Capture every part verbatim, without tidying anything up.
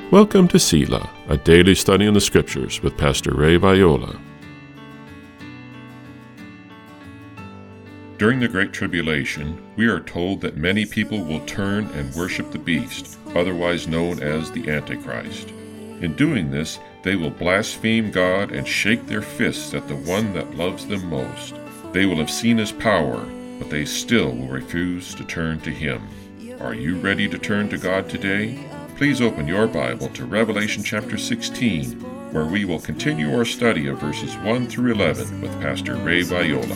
Welcome to Selah, a daily study in the Scriptures with Pastor Ray Viola. During the Great Tribulation, we are told that many people will turn and worship the beast, otherwise known as the Antichrist. In doing this, they will blaspheme God and shake their fists at the one that loves them most. They will have seen his power, but they still will refuse to turn to him. Are you ready to turn to God today? Please open your Bible to Revelation chapter sixteen, where we will continue our study of verses one through eleven with Pastor Ray Viola.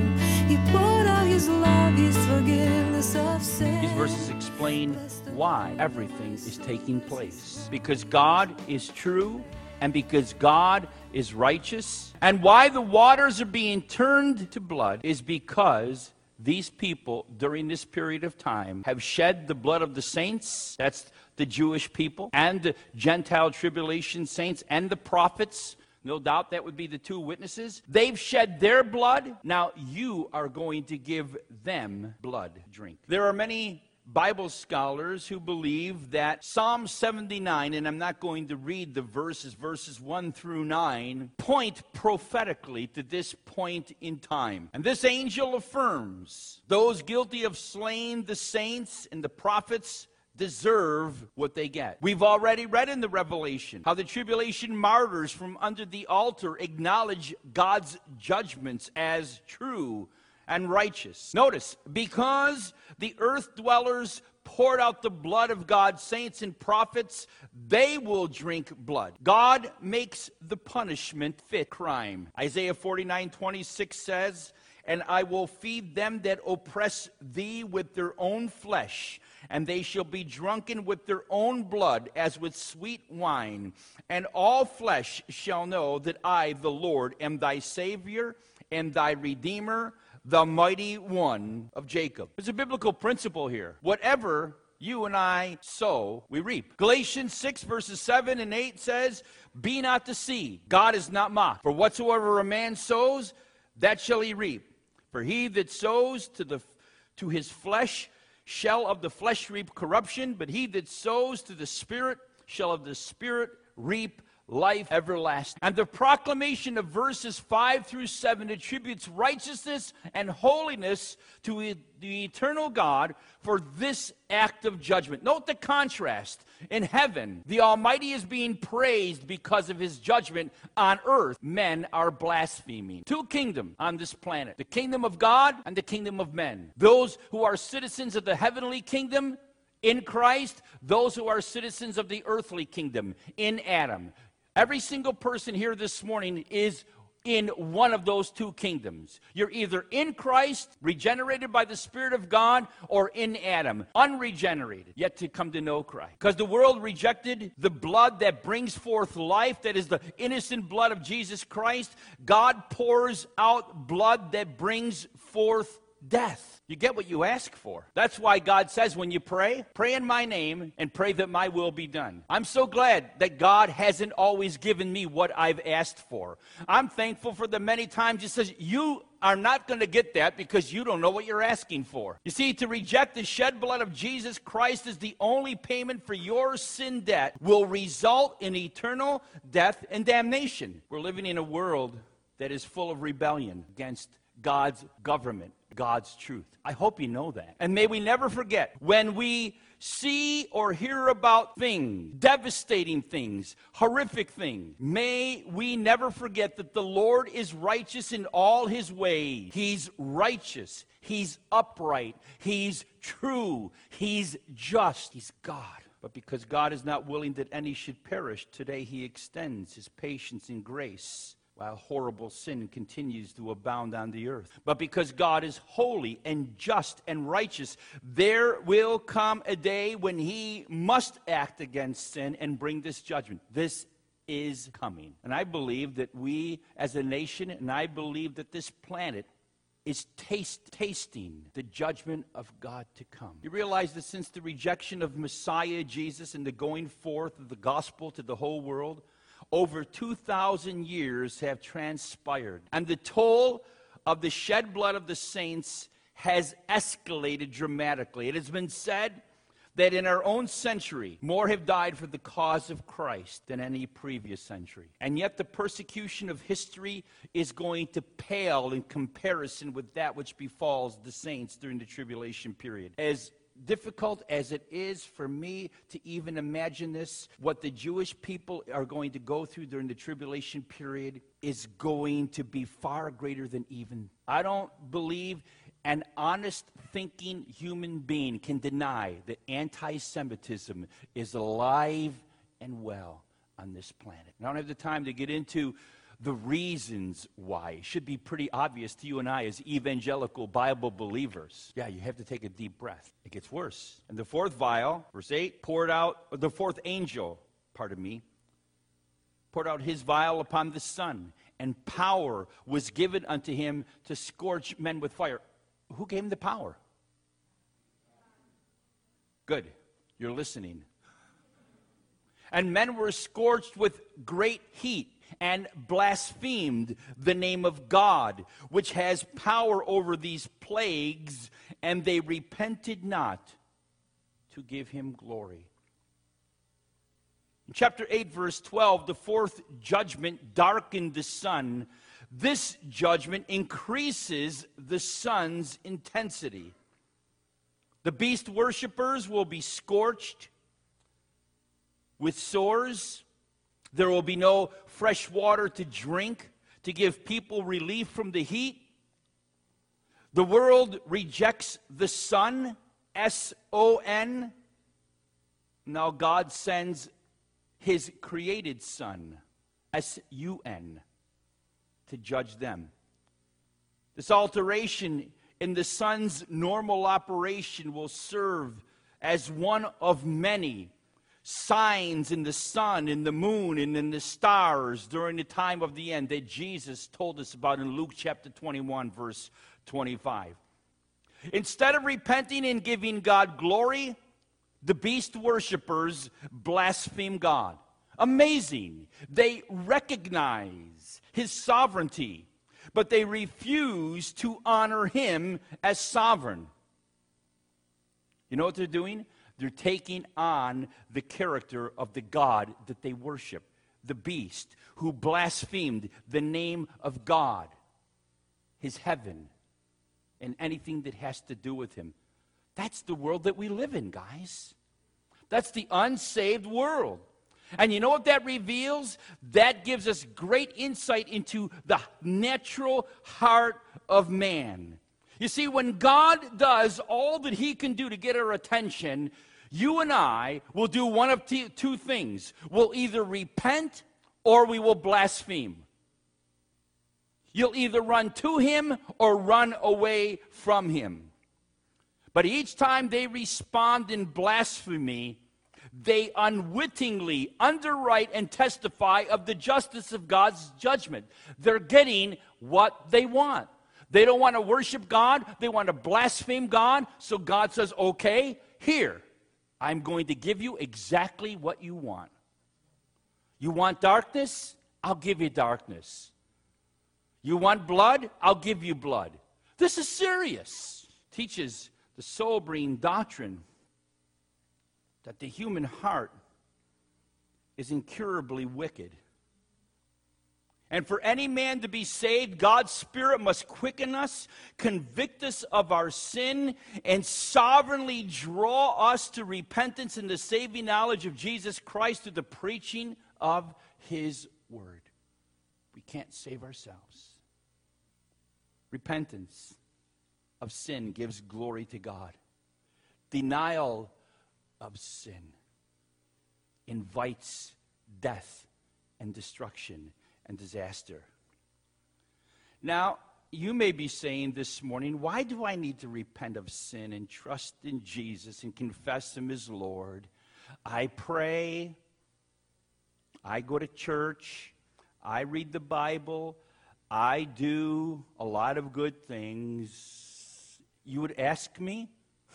These verses explain why everything is taking place. Because God is true, and because God is righteous, and why the waters are being turned to blood is because these people, during this period of time, have shed the blood of the saints. That's the Jewish people, and the Gentile tribulation saints, and the prophets. No doubt that would be the two witnesses. They've shed their blood. Now you are going to give them blood drink. There are many Bible scholars who believe that Psalm seventy-nine, and I'm not going to read the verses, verses one through nine, point prophetically to this point in time. And this angel affirms those guilty of slaying the saints and the prophets deserve what they get. We've already read in the Revelation how the tribulation martyrs from under the altar acknowledge God's judgments as true and righteous. Notice, because the earth dwellers poured out the blood of God's saints and prophets, they will drink blood. God makes the punishment fit crime. Isaiah forty-nine twenty-six says, "And I will feed them that oppress thee with their own flesh, and they shall be drunken with their own blood as with sweet wine. And all flesh shall know that I, the Lord, am thy Savior and thy Redeemer, the mighty one of Jacob." There's a biblical principle here. Whatever you and I sow, we reap. Galatians six verses seven and eight says, "Be not deceived, God is not mocked. For whatsoever a man sows, that shall he reap. For he that sows to the to his flesh shall of the flesh reap corruption, but he that sows to the Spirit shall of the Spirit reap life everlasting." And the proclamation of verses five through seven attributes righteousness and holiness to the eternal God for this act of judgment. Note the contrast. In heaven, the Almighty is being praised because of his judgment. On earth, men are blaspheming. Two kingdoms on this planet: the kingdom of God and the kingdom of men. Those who are citizens of the heavenly kingdom in Christ, those who are citizens of the earthly kingdom in Adam. Every single person here this morning is in one of those two kingdoms. You're either in Christ, regenerated by the Spirit of God, or in Adam, unregenerated, yet to come to know Christ. Because the world rejected the blood that brings forth life, that is the innocent blood of Jesus Christ. God pours out blood that brings forth death. You get what you ask for. That's why God says when you pray, pray in my name and pray that my will be done. I'm so glad that God hasn't always given me what I've asked for. I'm thankful for the many times he says, you are not going to get that because you don't know what you're asking for. You see, to reject the shed blood of Jesus Christ as the only payment for your sin debt will result in eternal death and damnation. We're living in a world that is full of rebellion against God's government, God's truth. I hope you know that. And may we never forget, when we see or hear about things, devastating things, horrific things, may we never forget that the Lord is righteous in all his ways. He's righteous. He's upright. He's true. He's just. He's God. But because God is not willing that any should perish, today he extends his patience and grace while horrible sin continues to abound on the earth. But because God is holy and just and righteous, there will come a day when he must act against sin and bring this judgment. This is coming. And I believe that we as a nation, and I believe that this planet is taste, tasting the judgment of God to come. You realize that since the rejection of Messiah Jesus and the going forth of the gospel to the whole world, over two thousand years have transpired, and the toll of the shed blood of the saints has escalated dramatically. It has been said that in our own century, more have died for the cause of Christ than any previous century. And yet the persecution of history is going to pale in comparison with that which befalls the saints during the tribulation period. As difficult as it is for me to even imagine this, what the Jewish people are going to go through during the tribulation period is going to be far greater than even. I don't believe an honest thinking human being can deny that anti-Semitism is alive and well on this planet. I don't have the time to get into the reasons why. It should be pretty obvious to you and I as evangelical Bible believers. Yeah, you have to take a deep breath. It gets worse. And the fourth vial, verse eight, poured out, the fourth angel, pardon me, poured out his vial upon the sun, and power was given unto him to scorch men with fire. Who gave him the power? Good. You're listening. And men were scorched with great heat and blasphemed the name of God, which has power over these plagues, and they repented not to give him glory. In chapter eight, verse twelve, the fourth judgment darkened the sun. This judgment increases the sun's intensity. The beast worshippers will be scorched with sores. There will be no fresh water to drink to give people relief from the heat. The world rejects the sun, S O N. Now God sends his created son, S U N, to judge them. This alteration in the sun's normal operation will serve as one of many signs in the sun, in the moon, and in the stars during the time of the end that Jesus told us about in Luke chapter twenty-one, verse twenty-five. Instead of repenting and giving God glory, the beast worshipers blaspheme God. Amazing. They recognize his sovereignty, but they refuse to honor him as sovereign. You know what they're doing? They're taking on the character of the God that they worship, the beast who blasphemed the name of God, his heaven, and anything that has to do with him. That's the world that we live in, guys. That's the unsaved world. And you know what that reveals? That gives us great insight into the natural heart of man. You see, when God does all that he can do to get our attention, you and I will do one of t- two things. We'll either repent or we will blaspheme. You'll either run to him or run away from him. But each time they respond in blasphemy, they unwittingly underwrite and testify of the justice of God's judgment. They're getting what they want. They don't want to worship God. They want to blaspheme God. So God says, okay, here, I'm going to give you exactly what you want. You want darkness? I'll give you darkness. You want blood? I'll give you blood. This is serious. Teaches the sobering doctrine that the human heart is incurably wicked. And for any man to be saved, God's Spirit must quicken us, convict us of our sin, and sovereignly draw us to repentance and the saving knowledge of Jesus Christ through the preaching of his word. We can't save ourselves. Repentance of sin gives glory to God. Denial of sin invites death and destruction and disaster. Now, you may be saying this morning, why do I need to repent of sin and trust in Jesus and confess him as Lord? I pray, I go to church, I read the Bible, I do a lot of good things. You would ask me,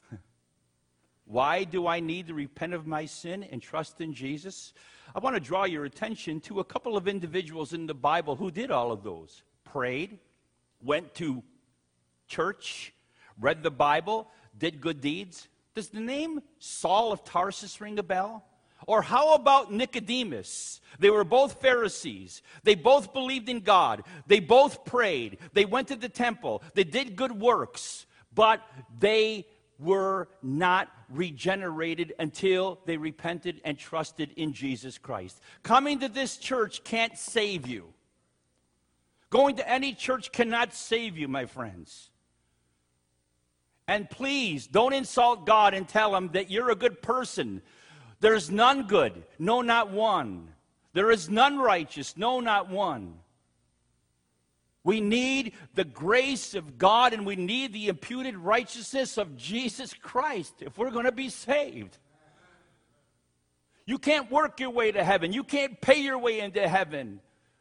why do I need to repent of my sin and trust in Jesus? I want to draw your attention to a couple of individuals in the Bible who did all of those. Prayed, went to church, read the Bible, did good deeds. Does the name Saul of Tarsus ring a bell? Or how about Nicodemus? They were both Pharisees. They both believed in God. They both prayed. They went to the temple. They did good works. But they were not regenerated until they repented and trusted in Jesus Christ. Coming to this church can't save you. Going to any church cannot save you, my friends. And please, don't insult God and tell him that you're a good person. There's none good, no, not one. There is none righteous, no, not one. We need the grace of God, and we need the imputed righteousness of Jesus Christ if we're going to be saved. You can't work your way to heaven. You can't pay your way into heaven.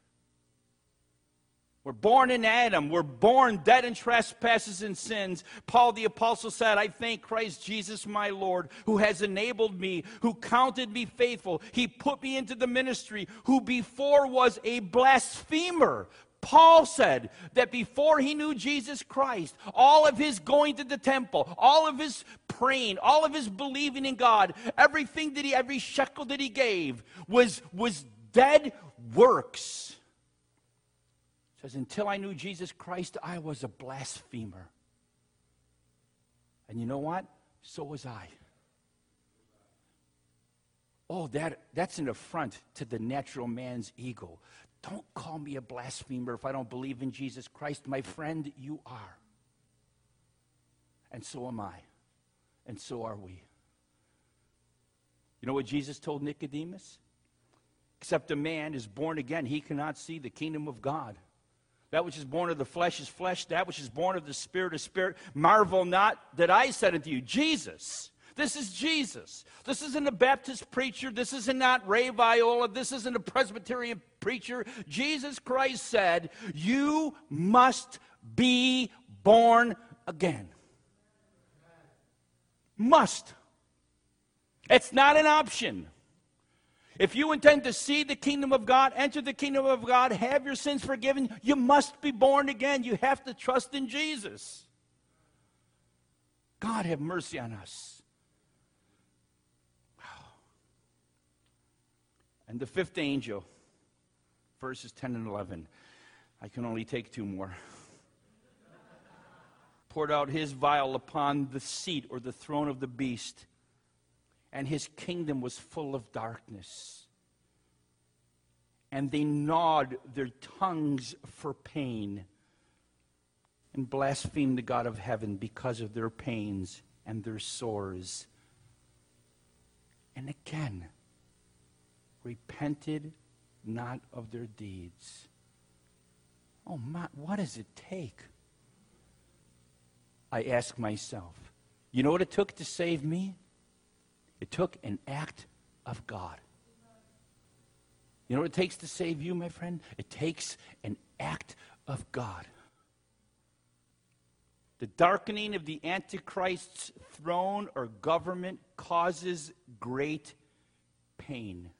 We're born in Adam. We're born dead in trespasses and sins. Paul the apostle said, I thank Christ Jesus my Lord, who has enabled me, who counted me faithful. He put me into the ministry, who before was a blasphemer. Paul said that before he knew Jesus Christ, all of his going to the temple, all of his praying, all of his believing in God, everything that he, every shekel that he gave was, was dead works. Says, until I knew Jesus Christ, I was a blasphemer. And you know what? So was I. Oh, that, that's an affront to the natural man's ego. Don't call me a blasphemer if I don't believe in Jesus Christ. My friend, you are. And so am I. And so are we. You know what Jesus told Nicodemus? Except a man is born again, he cannot see the kingdom of God. That which is born of the flesh is flesh. That which is born of the Spirit is spirit. Marvel not that I said unto you. Jesus. This is Jesus. This isn't a Baptist preacher. This isn't not Ray Viola. This isn't a Presbyterian preacher. Jesus Christ said, you must be born again. Must. It's not an option. If you intend to see the kingdom of God, enter the kingdom of God, have your sins forgiven, you must be born again. You have to trust in Jesus. God have mercy on us. And the fifth angel, verses ten and eleven. I can only take two more. Poured out his vial upon the seat or the throne of the beast, and his kingdom was full of darkness. And they gnawed their tongues for pain and blasphemed the God of heaven because of their pains and their sores. And again, repented not of their deeds. Oh, my, what does it take? I ask myself. You know what it took to save me? It took an act of God. You know what it takes to save you, my friend? It takes an act of God. The darkening of the Antichrist's throne or government causes great pain.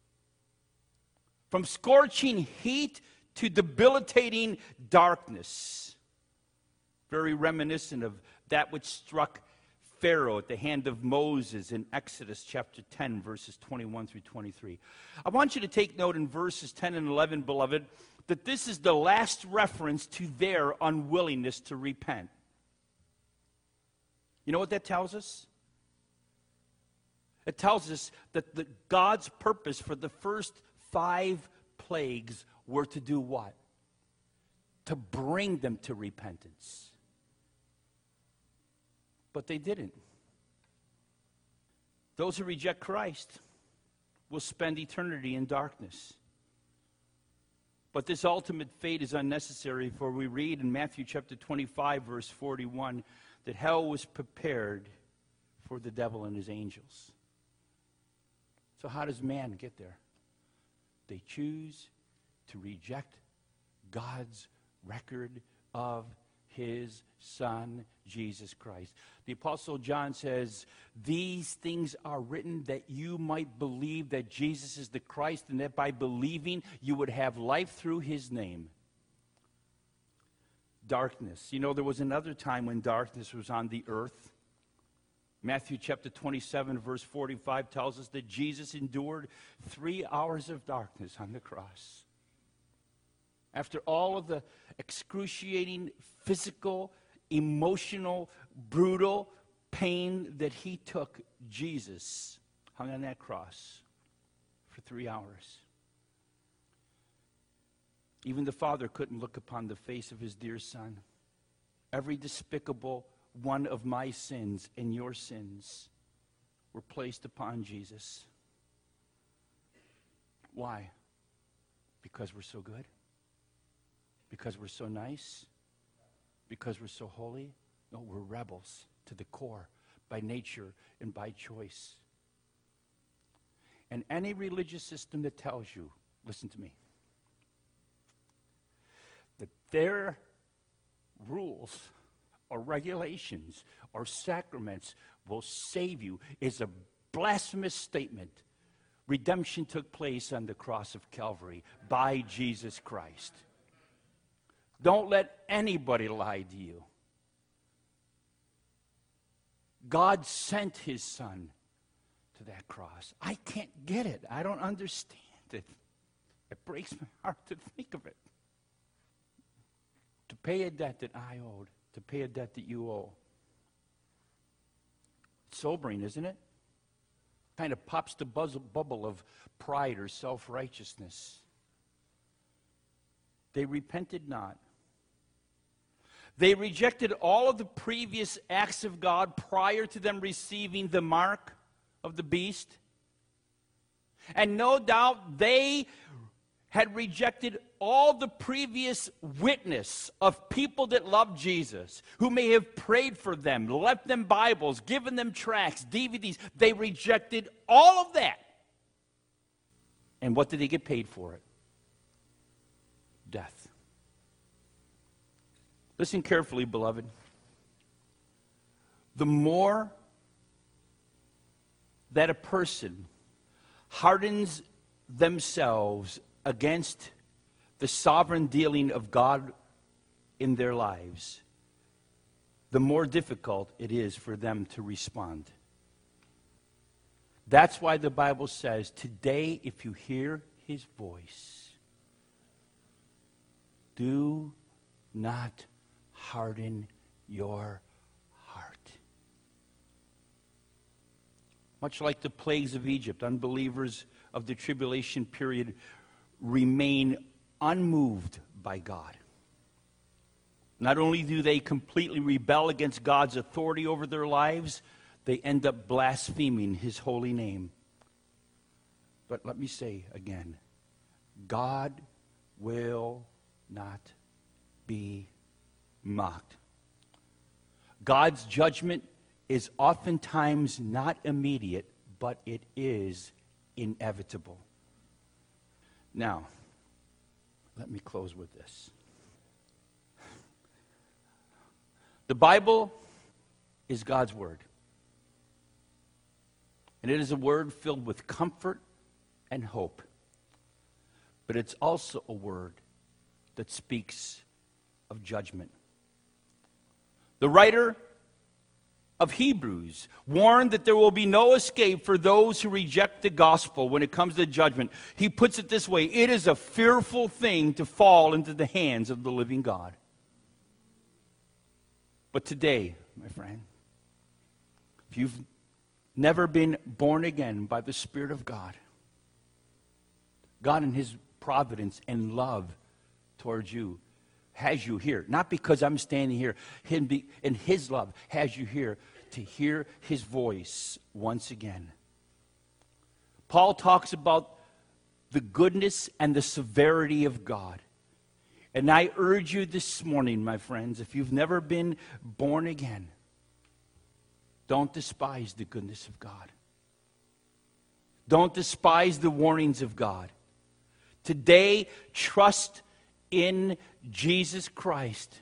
From scorching heat to debilitating darkness. Very reminiscent of that which struck Pharaoh at the hand of Moses in Exodus chapter ten, verses twenty-one through twenty-three. I want you to take note in verses ten and eleven, beloved, that this is the last reference to their unwillingness to repent. You know what that tells us? It tells us that the, God's purpose for the first five plagues were to do what? To bring them to repentance. But they didn't. Those who reject Christ will spend eternity in darkness. But this ultimate fate is unnecessary, for we read in Matthew chapter twenty-five, verse forty-one, that hell was prepared for the devil and his angels. So how does man get there? They choose to reject God's record of his Son, Jesus Christ. The Apostle John says, these things are written that you might believe that Jesus is the Christ, and that by believing you would have life through his name. Darkness. You know, there was another time when darkness was on the earth. Matthew chapter twenty-seven, verse forty-five tells us that Jesus endured three hours of darkness on the cross. After all of the excruciating physical, emotional, brutal pain that he took, Jesus hung on that cross for three hours. Even the Father couldn't look upon the face of his dear Son. Every despicable one of my sins and your sins were placed upon Jesus. Why? Because we're so good? Because we're so nice? Because we're so holy? No, we're rebels to the core, by nature and by choice. And any religious system that tells you, listen to me, that their rules or regulations or sacraments will save you is a blasphemous statement. Redemption took place on the cross of Calvary by Jesus Christ. Don't let anybody lie to you. God sent his Son to that cross. I can't get it. I don't understand it. It breaks my heart to think of it. To pay a debt that I owed, to pay a debt that you owe. It's sobering, isn't it? Kind of pops the buzz, bubble of pride or self-righteousness. They repented not. They rejected all of the previous acts of God prior to them receiving the mark of the beast. And no doubt they had rejected all the previous witness of people that loved Jesus, who may have prayed for them, left them Bibles, given them tracts, D V Ds. They rejected all of that. And what did they get paid for it? Death. Listen carefully, beloved. The more that a person hardens themselves against the sovereign dealing of God in their lives, the more difficult it is for them to respond. That's why the Bible says, today, if you hear his voice, do not harden your heart. Much like the plagues of Egypt, unbelievers of the tribulation period remain unmoved by God. Not only do they completely rebel against God's authority over their lives, they end up blaspheming his holy name. But let me say again, God will not be mocked. God's judgment is oftentimes not immediate, but it is inevitable. Now, let me close with this. The Bible is God's word. And it is a word filled with comfort and hope. But it's also a word that speaks of judgment. The writer of Hebrews warned that there will be no escape for those who reject the gospel when it comes to judgment. He puts it this way: it is a fearful thing to fall into the hands of the living God. But today, my friend, if you've never been born again by the Spirit of God, God in his providence and love towards you has you here, not because I'm standing here, him be, in his love has you here to hear his voice once again. Paul talks about the goodness and the severity of God. And I urge you this morning, my friends, if you've never been born again, don't despise the goodness of God. Don't despise the warnings of God. Today, trust in Jesus Christ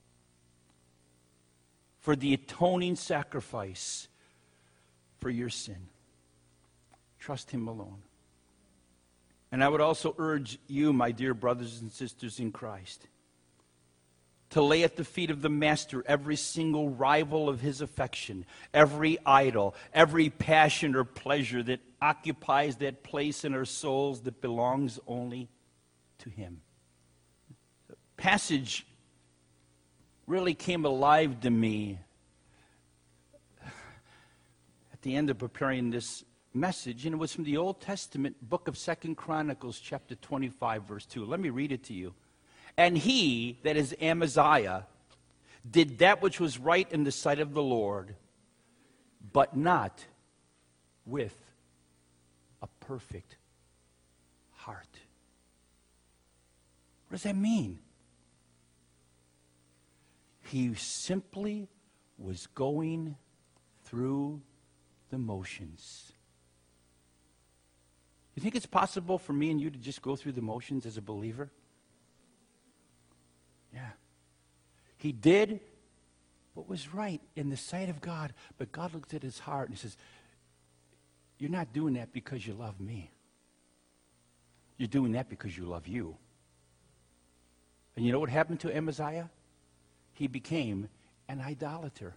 for the atoning sacrifice for your sin. Trust him alone. And I would also urge you, my dear brothers and sisters in Christ, to lay at the feet of the Master every single rival of his affection, every idol, every passion or pleasure that occupies that place in our souls that belongs only to him. The passage really came alive to me at the end of preparing this message, and it was from the Old Testament book of Second Chronicles, chapter twenty-five, verse two. Let me read it to you. And he, that is Amaziah, did that which was right in the sight of the Lord, but not with a perfect heart. What does that mean? He simply was going through the motions. You think it's possible for me and you to just go through the motions as a believer? Yeah. He did what was right in the sight of God, but God looked at his heart and he says, you're not doing that because you love me. You're doing that because you love you. And you know what happened to Amaziah? He became an idolater.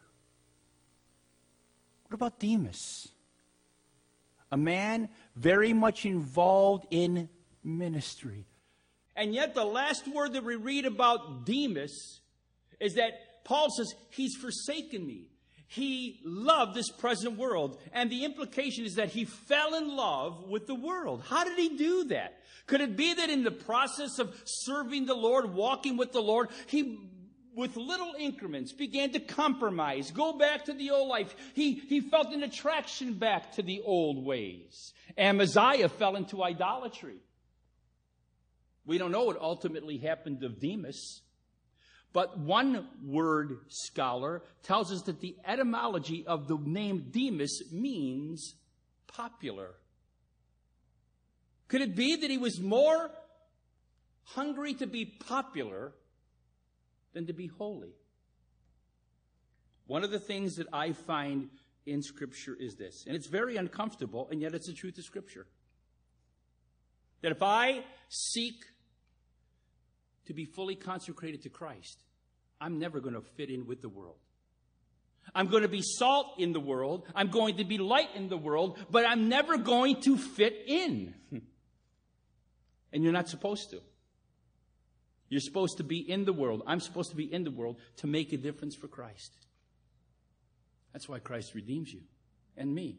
What about Demas? A man very much involved in ministry. And yet the last word that we read about Demas is that Paul says, he's forsaken me. He loved this present world. And the implication is that he fell in love with the world. How did he do that? Could it be that in the process of serving the Lord, walking with the Lord, he, with little increments, began to compromise, go back to the old life? He, he felt an attraction back to the old ways. Amaziah fell into idolatry. We don't know what ultimately happened to Demas, but one word scholar tells us that the etymology of the name Demas means popular. Could it be that he was more hungry to be popular than to be holy? One of the things that I find in Scripture is this, and it's very uncomfortable, and yet it's the truth of Scripture. That if I seek to be fully consecrated to Christ, I'm never going to fit in with the world. I'm going to be salt in the world. I'm going to be light in the world, but I'm never going to fit in. And you're not supposed to. You're supposed to be in the world. I'm supposed to be in the world to make a difference for Christ. That's why Christ redeems you and me.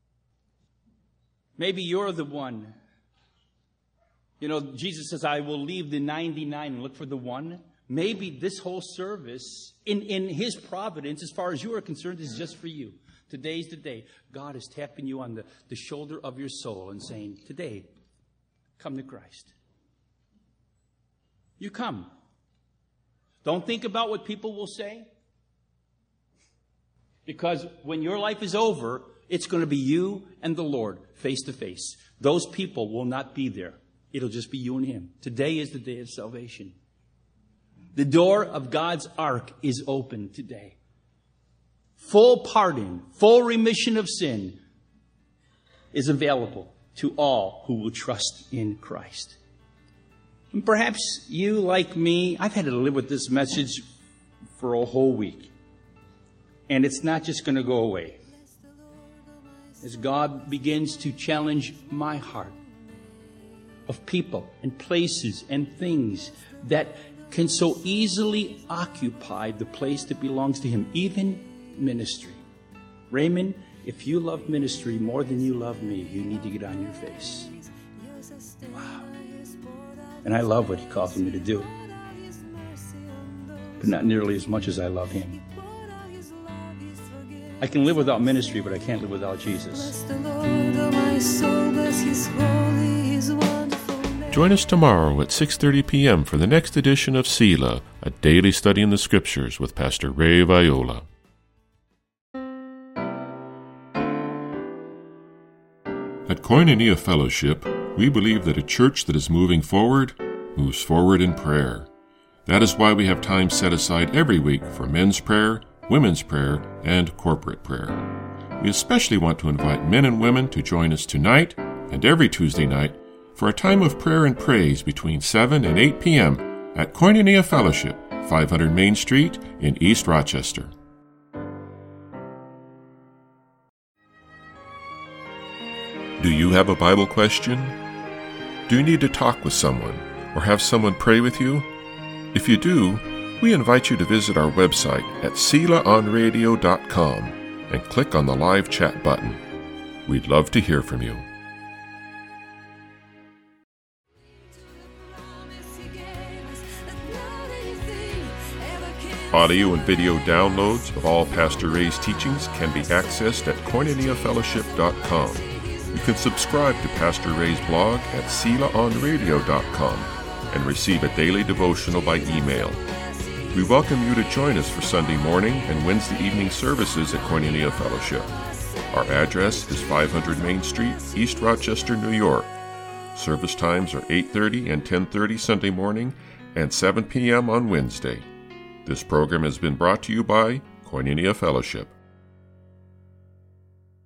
Maybe you're the one. You know, Jesus says, I will leave the ninety-nine and look for the one. Maybe this whole service, in, in his providence, as far as you are concerned, is just for you. Today's the day. God is tapping you on the, the shoulder of your soul and saying, today, come to Christ. You come. Don't think about what people will say. Because when your life is over, it's going to be you and the Lord face to face. Those people will not be there. It'll just be you and him. Today is the day of salvation. The door of God's ark is open today. Full pardon, full remission of sin is available to all who will trust in Christ. And perhaps you, like me, I've had to live with this message for a whole week. And it's not just going to go away. As God begins to challenge my heart of people and places and things that can so easily occupy the place that belongs to him, even ministry. Raymond, if you love ministry more than you love me, you need to get on your face. Wow. And I love what he calls me to do, but not nearly as much as I love him. I can live without ministry, but I can't live without Jesus. Join us tomorrow at six thirty p.m. for the next edition of Selah, a daily study in the Scriptures with Pastor Ray Viola. At Koinonia Fellowship, we believe that a church that is moving forward moves forward in prayer. That is why we have time set aside every week for men's prayer, women's prayer, and corporate prayer. We especially want to invite men and women to join us tonight and every Tuesday night for a time of prayer and praise between seven and eight p.m. at Koinonia Fellowship five hundred Main Street in East Rochester. Do you have a Bible question? Do you need to talk with someone or have someone pray with you? If you do, we invite you to visit our website at sela on radio dot com and click on the live chat button. We'd love to hear from you. Audio and video downloads of all Pastor Ray's teachings can be accessed at koinonia fellowship dot com. You can subscribe to Pastor Ray's blog at sela on radio dot com and receive a daily devotional by email. We welcome you to join us for Sunday morning and Wednesday evening services at Koinonia Fellowship. Our address is five hundred Main Street, East Rochester, New York. Service times are eight thirty and ten thirty Sunday morning and seven p.m. on Wednesday. This program has been brought to you by Koinonia Fellowship.